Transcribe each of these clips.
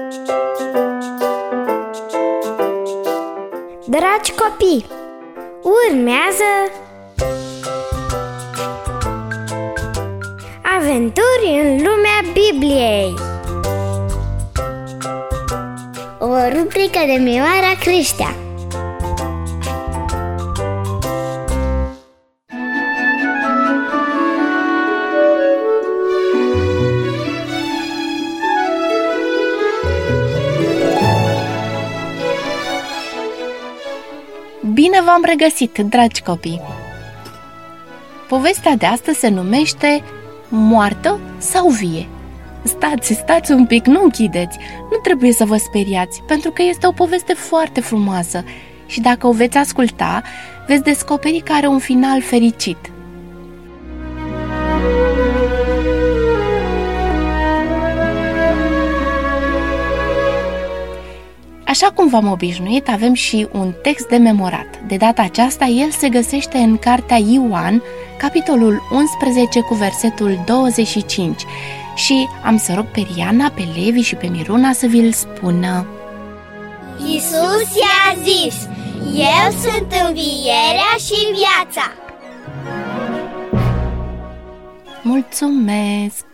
Dragi copii, urmează Aventuri în lumea Bibliei, o rubrică de Mioara Creștea. Bine v-am regăsit, dragi copii! Povestea de astăzi se numește Moartă sau vie? Stați un pic, nu închideți! Nu trebuie să vă speriați, pentru că este o poveste foarte frumoasă și dacă o veți asculta, veți descoperi că are un final fericit. Așa cum v-am obișnuit, avem și un text de memorat. De data aceasta, el se găsește în cartea Ioan, capitolul 11 cu versetul 25. Și am să rog pe Riana, pe Levi și pe Miruna să vi-l spună. Iisus i-a zis: Eu sunt învierea și viața. Mulțumesc!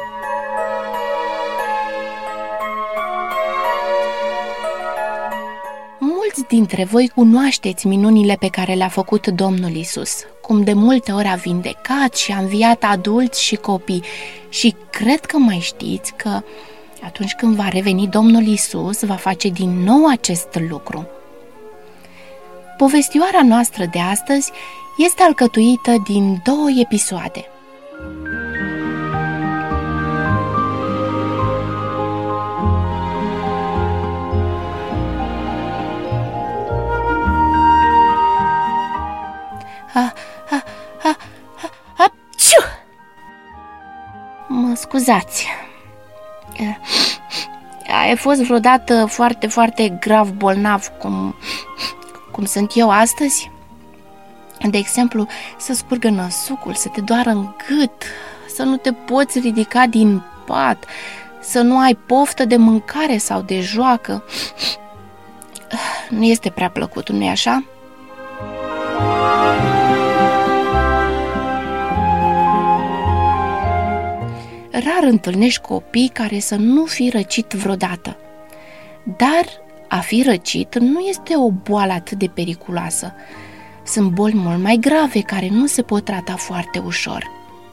Mulți dintre voi cunoașteți minunile pe care le-a făcut Domnul Iisus, cum de multe ori a vindecat și a înviat adulți și copii. Și cred că mai știți că atunci când va reveni Domnul Iisus, va face din nou acest lucru. Povestioara noastră de astăzi este alcătuită din 2 episoade. Mă scuzați. Ai fost vreodată foarte, foarte grav bolnav cum sunt eu astăzi? De exemplu, să scurgă năsucul, să te doară în gât, să nu te poți ridica din pat, să nu ai poftă de mâncare sau de joacă. Nu este prea plăcut, nu-i așa? Rar întâlnești copii care să nu fi răcit vreodată. Dar a fi răcit nu este o boală atât de periculoasă. Sunt boli mult mai grave care nu se pot trata foarte ușor.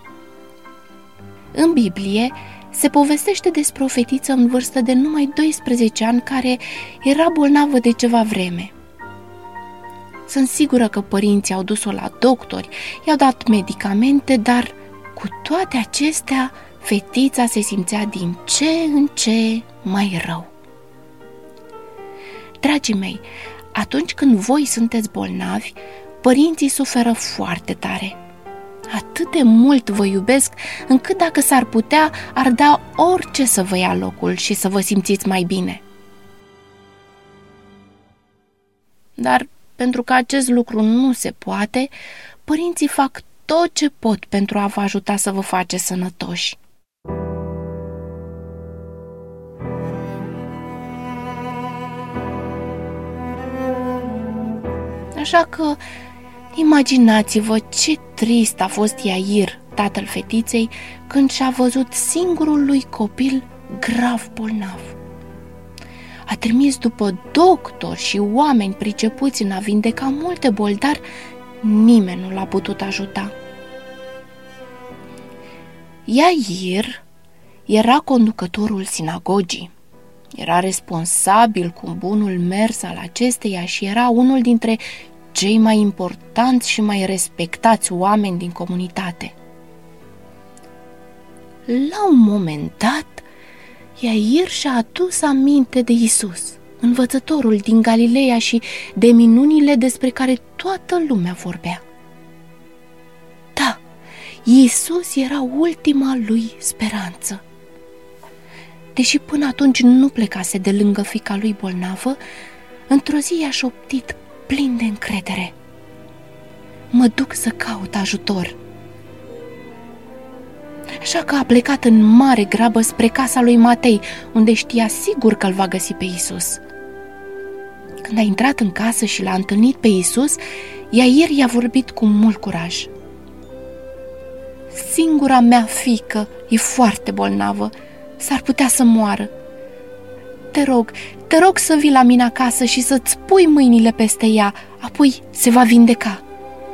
În Biblie se povestește despre o fetiță în vârstă de numai 12 ani care era bolnavă de ceva vreme. Sunt sigură că părinții au dus-o la doctori, i-au dat medicamente, dar cu toate acestea, fetița se simțea din ce în ce mai rău. Dragii mei, atunci când voi sunteți bolnavi, părinții suferă foarte tare. Atât de mult vă iubesc, încât dacă s-ar putea, ar da orice să vă ia locul și să vă simțiți mai bine. Dar pentru că acest lucru nu se poate, părinții fac tot ce pot pentru a vă ajuta să vă faceți sănătoși. Așa că imaginați-vă ce trist a fost Iair, tatăl fetiței, când și-a văzut singurul lui copil grav bolnav. A trimis după doctori și oameni pricepuți în a vindeca multe boli, dar nimeni nu l-a putut ajuta. Iair era conducătorul sinagogii. Era responsabil cu bunul mers al acesteia și era unul dintre cei mai importanți și mai respectați oameni din comunitate. La un moment dat, Iair și-a adus aminte de Iisus, învățătorul din Galileea și de minunile despre care toată lumea vorbea. Da, Iisus era ultima lui speranță. Deși până atunci nu plecase de lângă fiica lui bolnavă, într-o zi i-a șoptit plin de încredere: mă duc să caut ajutor. așa că a plecat în mare grabă spre casa lui Matei, unde știa sigur că îl va găsi pe Iisus. Când a intrat în casă și l-a întâlnit pe Iisus, Iair i-a vorbit cu mult curaj. Singura mea fiică e foarte bolnavă, s-ar putea să moară. Te rog să vii la mine acasă și să-ți pui mâinile peste ea, apoi se va vindeca.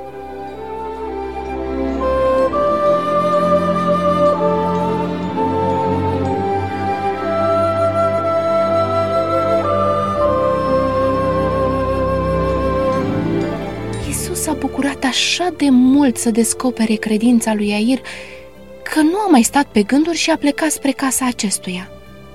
Iisus s-a bucurat așa de mult să descopere credința lui Iair, că nu a mai stat pe gânduri și a plecat spre casa acestuia.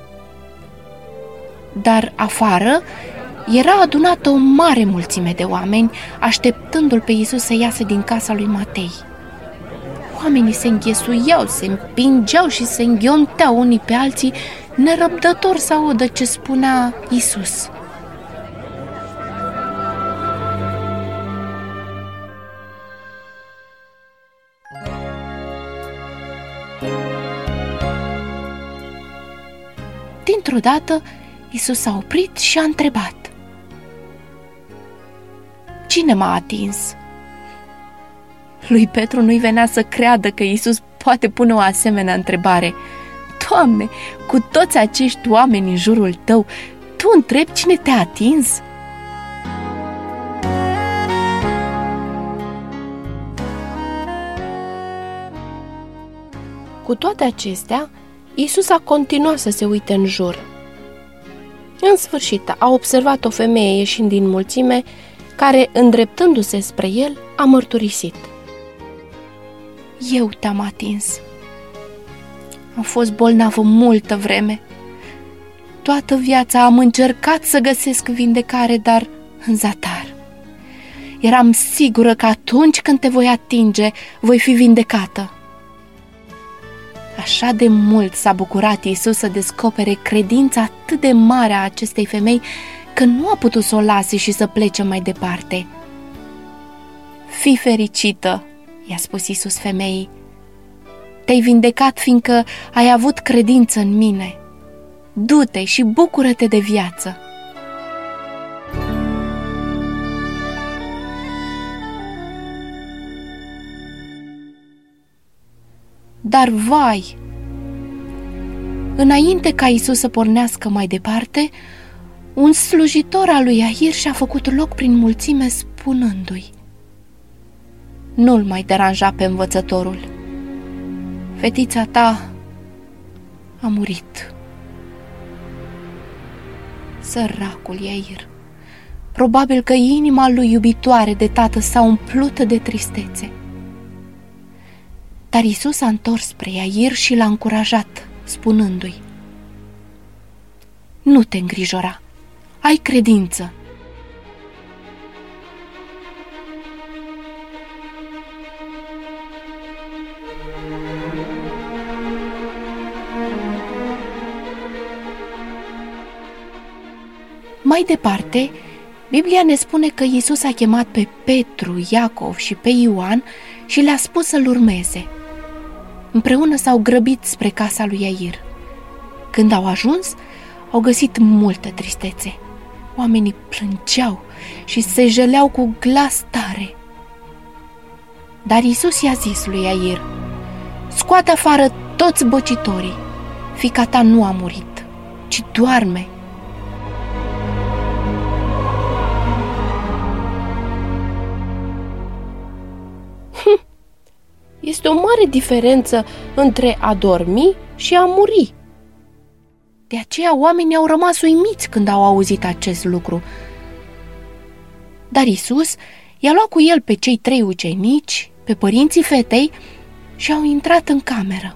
Dar afară era adunată o mare mulțime de oameni, așteptându-l pe Iisus să iasă din casa lui Matei. Oamenii se înghesuiau, se împingeau și se înghionteau unii pe alții, nerăbdători să audă ce spunea Iisus. Dintr-o dată, Iisus s-a oprit și a întrebat: Cine m-a atins? Lui Petru nu-i venea să creadă că Iisus poate pune o asemenea întrebare. Doamne, cu toți acești oameni în jurul tău, tu întrebi cine te-a atins? Cu toate acestea, Iisus a continuat să se uite în jur. În sfârșit, a observat o femeie ieșind din mulțime, care, îndreptându-se spre el, a mărturisit: Eu te-am atins. Am fost bolnavă multă vreme. Toată viața am încercat să găsesc vindecare, dar în zadar. Eram sigură că atunci când te voi atinge, voi fi vindecată. Așa de mult s-a bucurat Iisus să descopere credința atât de mare a acestei femei, că nu a putut să o lase și să plece mai departe. Fii fericită, i-a spus Iisus femeii. Te-ai vindecat fiindcă ai avut credință în mine. Du-te și bucură-te de viață. Dar vai! Înainte ca Iisus să pornească mai departe, un slujitor al lui Iair și-a făcut loc prin mulțime spunându-i: Nu-l mai deranja pe învățătorul. Fetița ta a murit. Săracul Iair. Probabil că inima lui iubitoare de tată s-a umplut de tristețe. Dar Iisus s-a întors spre Iair și l-a încurajat, spunându-i: Nu te îngrijora, ai credință. Mai departe, Biblia ne spune că Iisus a chemat pe Petru, Iacov și pe Ioan și le-a spus să-l urmeze. Împreună s-au grăbit spre casa lui Iair. Când au ajuns, au găsit multă tristețe. Oamenii plângeau și se jeleau cu glas tare. Dar Iisus i-a zis lui Iair: Scoate afară toți băcitorii. Fiica ta nu a murit, ci doarme. Este o mare diferență între a dormi și a muri. De aceea oamenii au rămas uimiți când au auzit acest lucru. Dar Iisus i-a luat cu el pe cei 3 ucenici, pe părinții fetei și au intrat în cameră.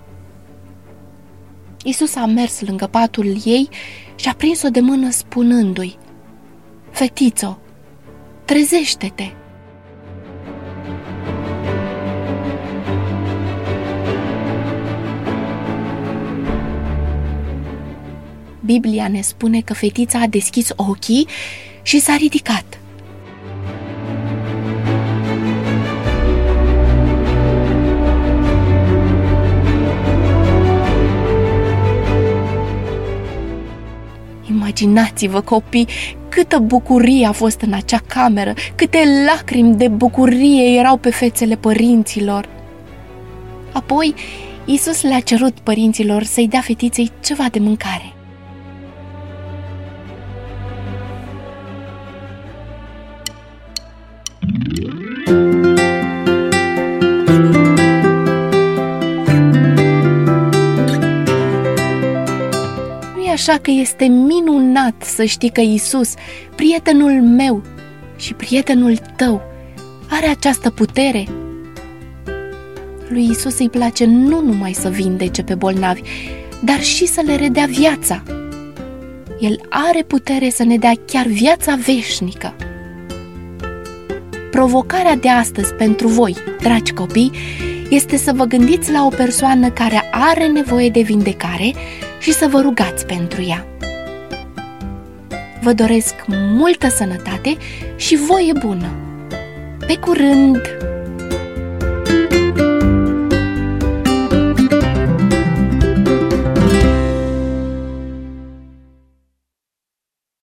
Iisus a mers lângă patul ei și a prins-o de mână spunându-i: Fetițo, trezește-te! Biblia ne spune că fetița a deschis ochii și s-a ridicat. Imaginați-vă, copii, câtă bucurie a fost în acea cameră, câte lacrimi de bucurie erau pe fețele părinților. Apoi, Iisus le-a cerut părinților să-i dea fetiței ceva de mâncare. Nu-i așa că este minunat să știi că Iisus, prietenul meu și prietenul tău, are această putere? Lui Iisus îi place nu numai să vindece pe bolnavi, dar și să le redea viața. El are putere să ne dea chiar viața veșnică. Provocarea de astăzi pentru voi, dragi copii, este să vă gândiți la o persoană care are nevoie de vindecare și să vă rugați pentru ea. Vă doresc multă sănătate și voie bună! Pe curând!